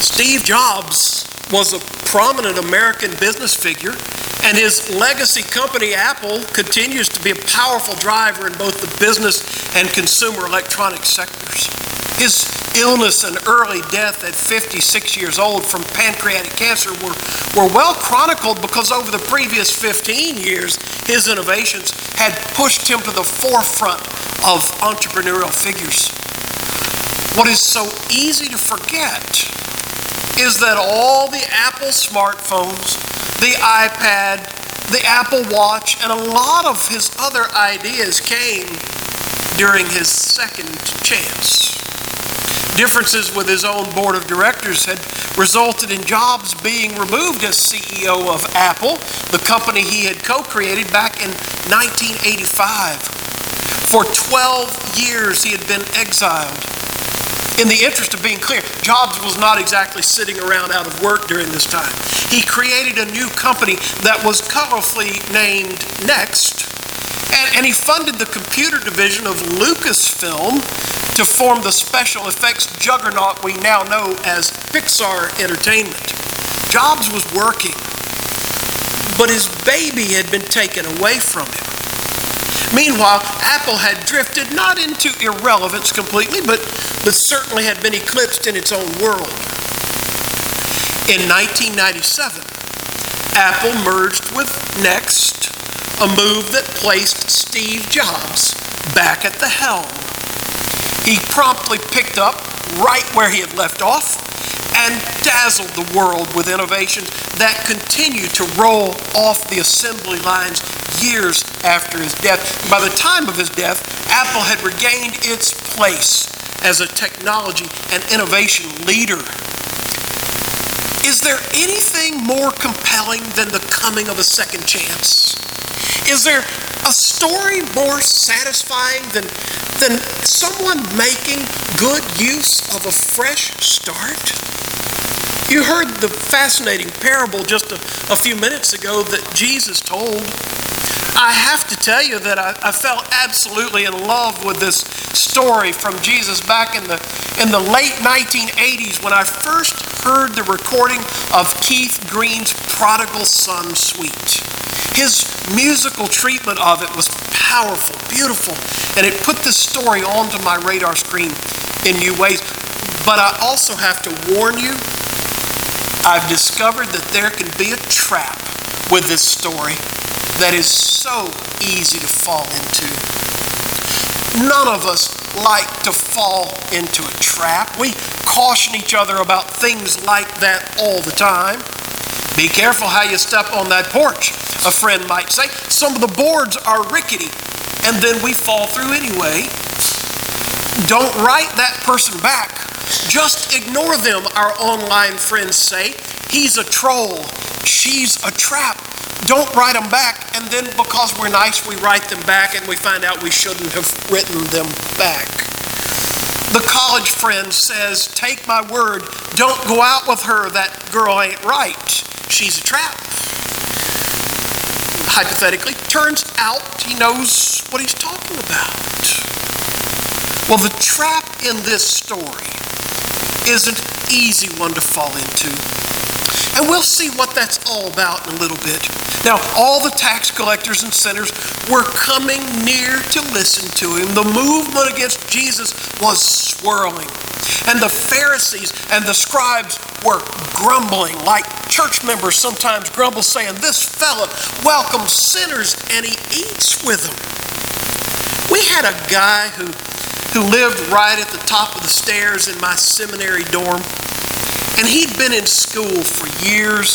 Steve Jobs was a prominent American business figure, and his legacy company, Apple, continues to be a powerful driver in both the business and consumer electronics sectors. His illness and early death at 56 years old from pancreatic cancer were well chronicled because over the previous 15 years, his innovations had pushed him to the forefront of entrepreneurial figures. What is so easy to forget is that all the Apple smartphones, the iPad, the Apple Watch, and a lot of his other ideas came during his second chance. Differences with his own board of directors had resulted in Jobs being removed as CEO of Apple, the company he had co-created back in 1985. For 12 years he had been exiled. In the interest of being clear, Jobs was not exactly sitting around out of work during this time. He created a new company that was colorfully named Next, and he funded the computer division of Lucasfilm to form the special effects juggernaut we now know as Pixar Entertainment. Jobs was working, but his baby had been taken away from him. Meanwhile, Apple had drifted not into irrelevance completely, but certainly had been eclipsed in its own world. In 1997, Apple merged with Next, a move that placed Steve Jobs back at the helm. He promptly picked up right where he had left off and dazzled the world with innovations that continue to roll off the assembly lines years after his death. By the time of his death, Apple had regained its place as a technology and innovation leader. Is there anything more compelling than the coming of a second chance? Is there a story more satisfying than someone making good use of a fresh start? You heard the fascinating parable just a few minutes ago that Jesus told. I have to tell you that I fell absolutely in love with this story from Jesus back in the late 1980s when I first heard the recording of Keith Green's Prodigal Son Suite. His musical treatment of it was powerful, beautiful, and it put this story onto my radar screen in new ways. But I also have to warn you, I've discovered that there can be a trap with this story that is so easy to fall into. None of us like to fall into a trap. We caution each other about things like that all the time. Be careful how you step on that porch, a friend might say. Some of the boards are rickety, and then we fall through anyway. Don't write that person back. Just ignore them, our online friends say. He's a troll. She's a trap. Don't write them back, and then because we're nice, we write them back, and we find out we shouldn't have written them back. The college friend says, take my word, don't go out with her, that girl ain't right. She's a trap. Hypothetically, turns out he knows what he's talking about. Well, the trap in this story is an easy one to fall into. And we'll see what that's all about in a little bit. Now, all the tax collectors and sinners were coming near to listen to him. The movement against Jesus was swirling. And the Pharisees and the scribes were grumbling, like church members sometimes grumble, saying, this fella welcomes sinners and he eats with them. We had a guy who lived right at the top of the stairs in my seminary dorm. And he'd been in school for years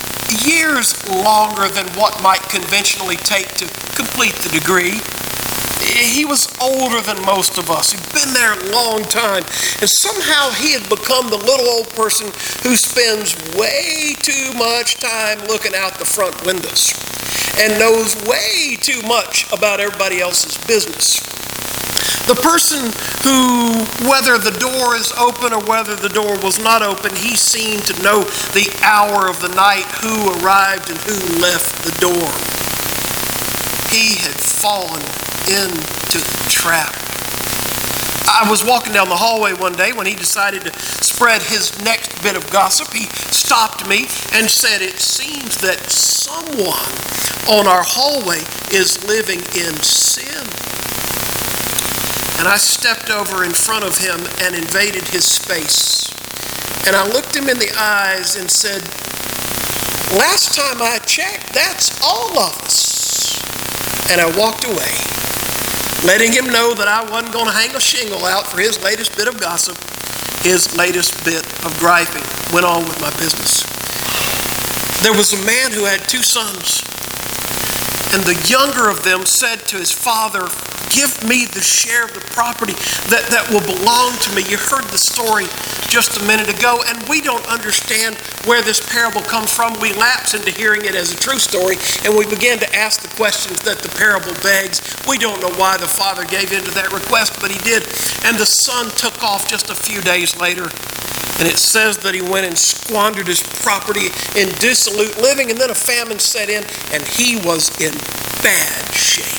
longer than what might conventionally take to complete the degree. He was older than most of us. He'd been there a long time. And somehow he had become the little old person who spends way too much time looking out the front windows and knows way too much about everybody else's business. The person who, whether the door is open or whether the door was not open, he seemed to know the hour of the night, who arrived and who left the door. He had fallen into the trap. I was walking down the hallway one day when he decided to spread his next bit of gossip. He stopped me and said, "It seems that someone on our hallway is living in sin." And I stepped over in front of him and invaded his space. And I looked him in the eyes and said, "Last time I checked, that's all of us." And I walked away, letting him know that I wasn't going to hang a shingle out for his latest bit of gossip, his latest bit of griping. Went on with my business. There was a man who had 2 sons, and the younger of them said to his father, "Give me the share of the property that will belong to me." You heard the story just a minute ago, and we don't understand where this parable comes from. We lapse into hearing it as a true story, and we begin to ask the questions that the parable begs. We don't know why the father gave in to that request, but he did. And the son took off just a few days later, and it says that he went and squandered his property in dissolute living, and then a famine set in, and he was in bad shape.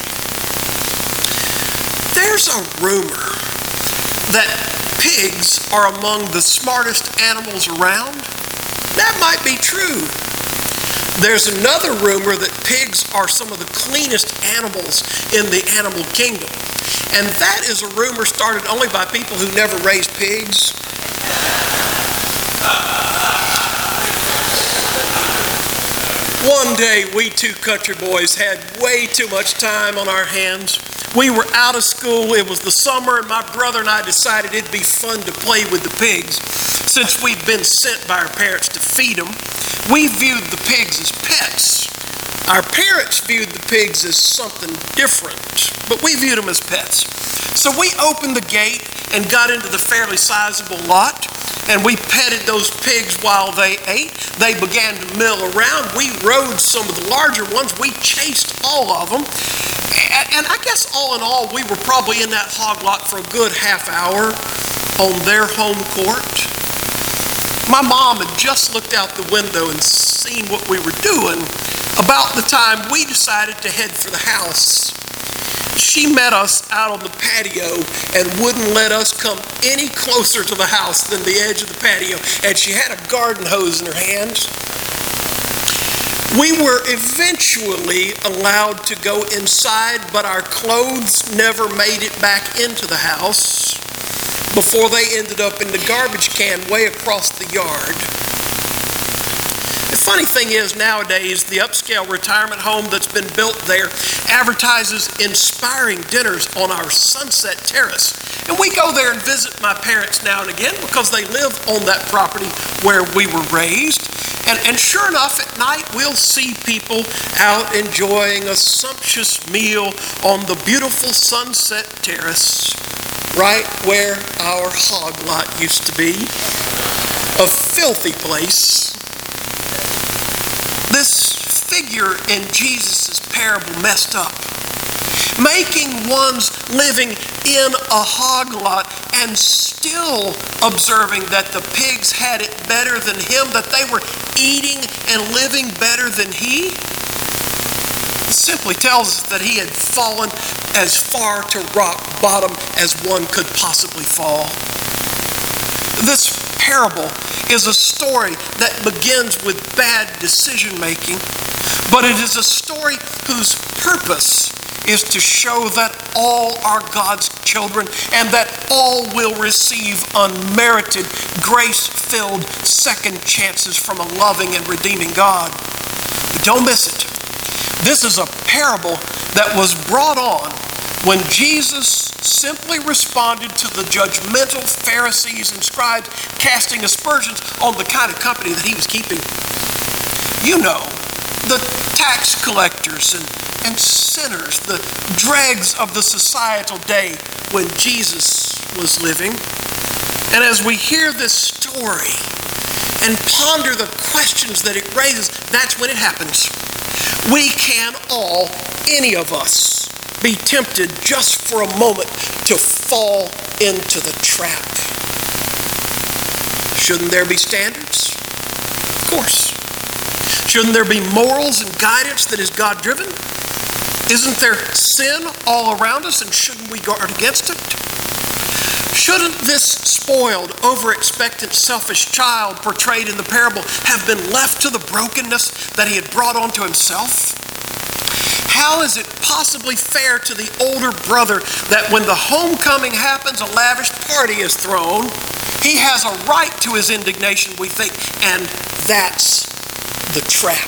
There's a rumor that pigs are among the smartest animals around. That might be true. There's another rumor that pigs are some of the cleanest animals in the animal kingdom. And that is a rumor started only by people who never raised pigs. One day, we 2 country boys had way too much time on our hands. We were out of school, it was the summer, and my brother and I decided it'd be fun to play with the pigs. Since we'd been sent by our parents to feed them, we viewed the pigs as pets. Our parents viewed the pigs as something different, but we viewed them as pets. So we opened the gate and got into the fairly sizable lot, and we petted those pigs while they ate. They began to mill around. We rode some of the larger ones. We chased all of them. And I guess all in all, we were probably in that hog lot for a good half hour on their home court. My mom had just looked out the window and seen what we were doing about the time we decided to head for the house. She met us out on the patio and wouldn't let us come any closer to the house than the edge of the patio, and she had a garden hose in her hands. We were eventually allowed to go inside, but our clothes never made it back into the house before they ended up in the garbage can way across the yard. The funny thing is, nowadays, the upscale retirement home that's been built there advertises inspiring dinners on our Sunset Terrace. And we go there and visit my parents now and again because they live on that property where we were raised. And sure enough, at night, we'll see people out enjoying a sumptuous meal on the beautiful Sunset Terrace, right where our hog lot used to be. A filthy place. This figure in Jesus' parable messed up, making one's living in a hog lot and still observing that the pigs had it better than him, that they were eating and living better than he. It simply tells us that he had fallen as far to rock bottom as one could possibly fall. This parable is a story that begins with bad decision making, but it is a story whose purpose is to show that all are God's children and that all will receive unmerited, grace-filled second chances from a loving and redeeming God. But don't miss it. This is a parable that was brought on when Jesus simply responded to the judgmental Pharisees and scribes casting aspersions on the kind of company that he was keeping. You know, the tax collectors and sinners, the dregs of the societal day when Jesus was living. And as we hear this story and ponder the questions that it raises, that's when it happens. We can all, any of us, be tempted just for a moment to fall into the trap. Shouldn't there be standards? Of course. Shouldn't there be morals and guidance that is God-driven? Isn't there sin all around us, and shouldn't we guard against it? Shouldn't this spoiled, over-expectant, selfish child portrayed in the parable have been left to the brokenness that he had brought onto himself? How is it possibly fair to the older brother that when the homecoming happens, a lavish party is thrown, he has a right to his indignation, we think, and that's the trap.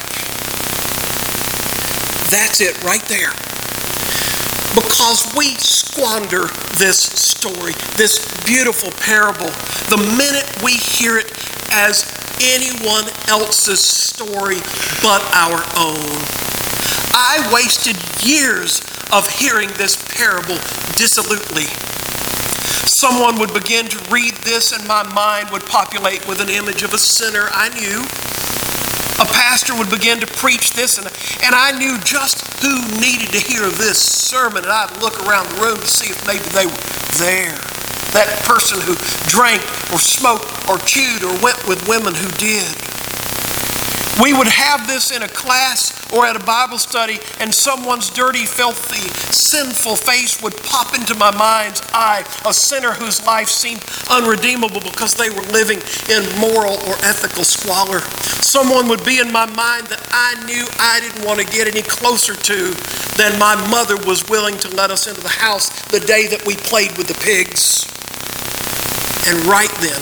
That's it right there. Because we squander this story, this beautiful parable, the minute we hear it as anyone else's story but our own. I wasted years of hearing this parable dissolutely. Someone would begin to read this and my mind would populate with an image of a sinner I knew. A pastor would begin to preach this and I knew just who needed to hear this sermon, and I'd look around the room to see if maybe they were there. That person who drank or smoked or chewed or went with women who did. We would have this in a class or at a Bible study, and someone's dirty, filthy, sinful face would pop into my mind's eye, a sinner whose life seemed unredeemable because they were living in moral or ethical squalor. Someone would be in my mind that I knew I didn't want to get any closer to than my mother was willing to let us into the house the day that we played with the pigs. And right then,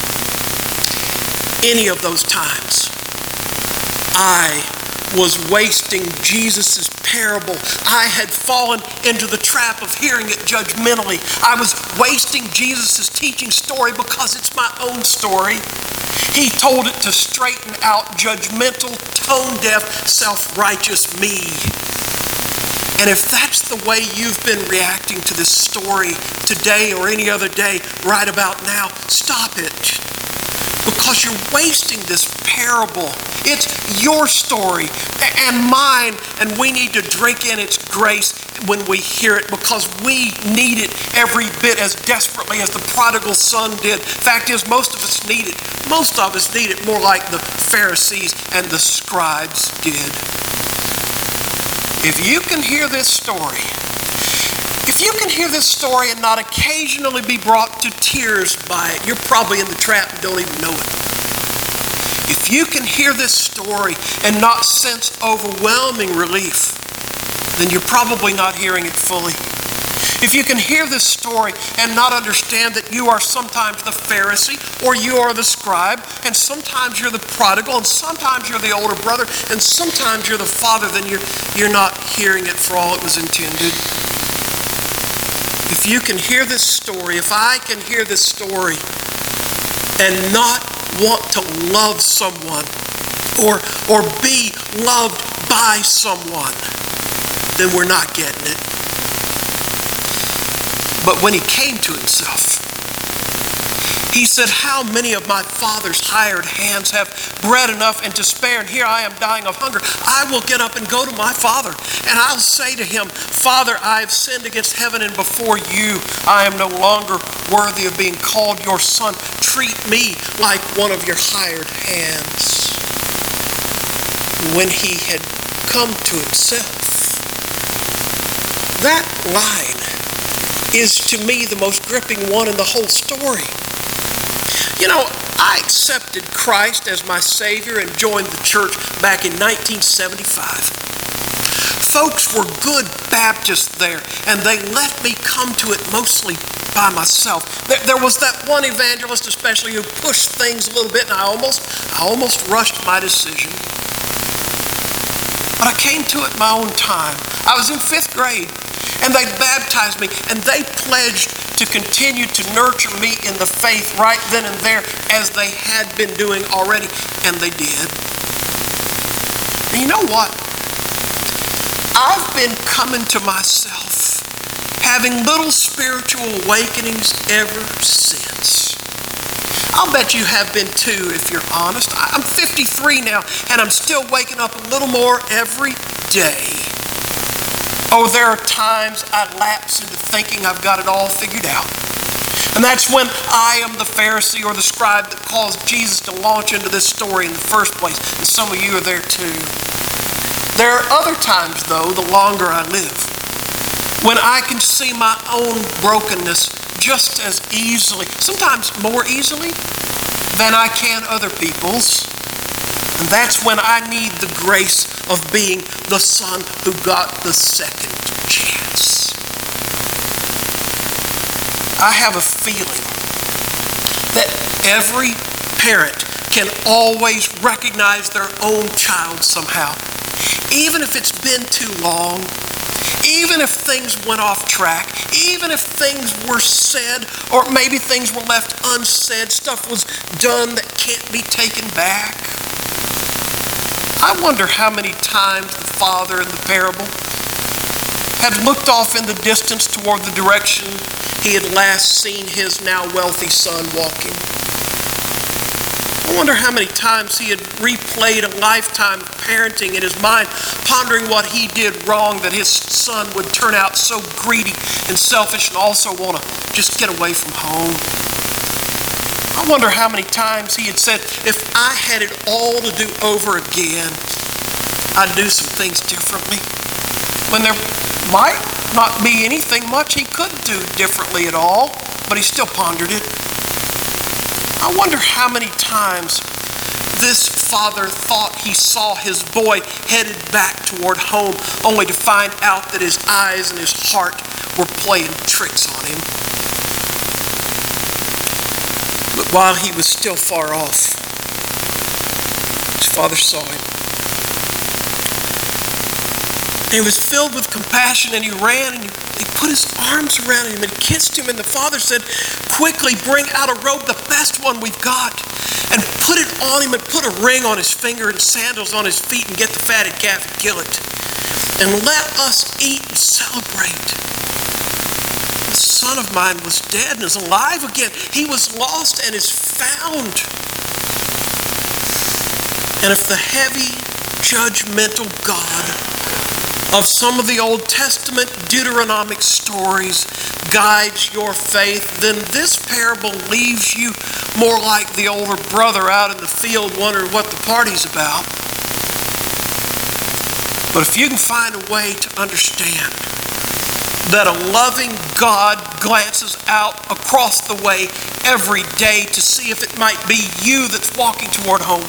any of those times, I was wasting Jesus' parable. I had fallen into the trap of hearing it judgmentally. I was wasting Jesus' teaching story because it's my own story. He told it to straighten out judgmental, tone-deaf, self-righteous me. And if that's the way you've been reacting to this story today or any other day right about now, stop it. Because you're wasting this parable. It's your story and mine, and we need to drink in its grace when we hear it because we need it every bit as desperately as the prodigal son did. Fact is, most of us need it more like the Pharisees and the scribes did. If you can hear this story and not occasionally be brought to tears by it, you're probably in the trap and don't even know it. If you can hear this story and not sense overwhelming relief, then you're probably not hearing it fully. If you can hear this story and not understand that you are sometimes the Pharisee or you are the scribe, and sometimes you're the prodigal, and sometimes you're the older brother, and sometimes you're the father, then you're not hearing it for all it was intended. If you can hear this story, if I can hear this story and not want to love someone or be loved by someone, then we're not getting it. But when he came to himself, he said, how many of my father's hired hands have bread enough and to spare, and here I am dying of hunger? I will get up and go to my father, and I'll say to him, Father, I have sinned against heaven and before you. I am no longer worthy of being called your son. Treat me like one of your hired hands. When he had come to himself, that line is to me the most gripping one in the whole story. You know, I accepted Christ as my Savior and joined the church back in 1975. Folks were good Baptists there, and they let me come to it mostly by myself. There was that one evangelist especially who pushed things a little bit, and I almost rushed my decision. But I came to it my own time. I was in 5th grade, and they baptized me, and they pledged to continue to nurture me in the faith right then and there as they had been doing already, and they did. And you know what? I've been coming to myself, having little spiritual awakenings ever since. I'll bet you have been too, if you're honest. I'm 53 now, and I'm still waking up a little more every day. Oh, there are times I lapse into thinking I've got it all figured out. And that's when I am the Pharisee or the scribe that caused Jesus to launch into this story in the first place. And some of you are there too. There are other times, though, the longer I live, when I can see my own brokenness just as easily, sometimes more easily, than I can other people's. And that's when I need the grace of being the son who got the second chance. I have a feeling that every parent can always recognize their own child somehow. Even if it's been too long, even if things went off track, even if things were said, or maybe things were left unsaid, stuff was done that can't be taken back. I wonder how many times the father in the parable had looked off in the distance toward the direction he had last seen his now wealthy son walking. I wonder how many times he had replayed a lifetime of parenting in his mind, pondering what he did wrong that his son would turn out so greedy and selfish and also want to just get away from home. I wonder how many times he had said, if I had it all to do over again, I'd do some things differently. When there might not be anything much he could do differently at all, but he still pondered it. I wonder how many times this father thought he saw his boy headed back toward home, only to find out that his eyes and his heart were playing tricks on him. But while he was still far off, his father saw him. And he was filled with compassion, and he ran and he put his arms around him and kissed him. And the father said, quickly bring out a robe, the best one we've got, and put it on him, and put a ring on his finger and sandals on his feet, and get the fatted calf and kill it. And let us eat and celebrate. The son of mine was dead and is alive again. He was lost and is found. And if the heavy, judgmental God of some of the Old Testament Deuteronomic stories guides your faith, then this parable leaves you more like the older brother out in the field wondering what the party's about. But if you can find a way to understand that a loving God glances out across the way every day to see if it might be you that's walking toward home,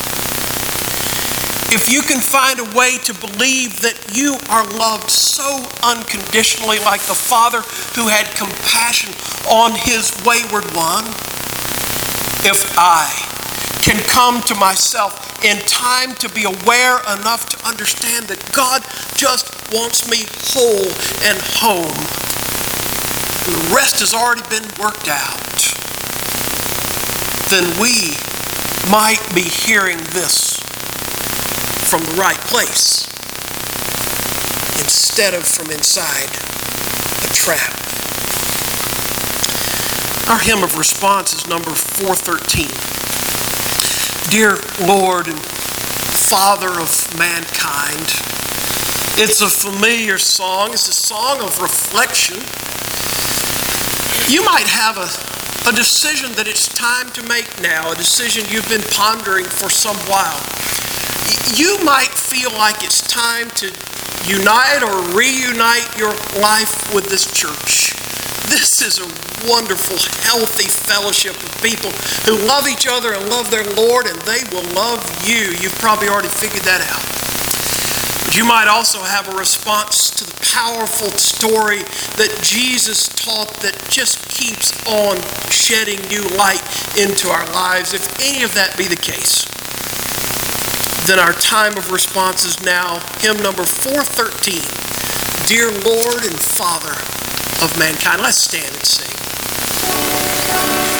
if you can find a way to believe that you are loved so unconditionally like the father who had compassion on his wayward one, if I can come to myself in time to be aware enough to understand that God just wants me whole and home, and the rest has already been worked out, then we might be hearing this from the right place instead of from inside a trap. Our hymn of response is number 413. Dear Lord and Father of mankind, it's a familiar song. It's a song of reflection. You might have a decision that it's time to make now, a decision you've been pondering for some while. You might feel like it's time to unite or reunite your life with this church. This is a wonderful, healthy fellowship of people who love each other and love their Lord, and they will love you. You've probably already figured that out. But you might also have a response to the powerful story that Jesus taught that just keeps on shedding new light into our lives. If any of that be the case, then our time of response is now hymn number 413, Dear Lord and Father of Mankind. Let's stand and sing.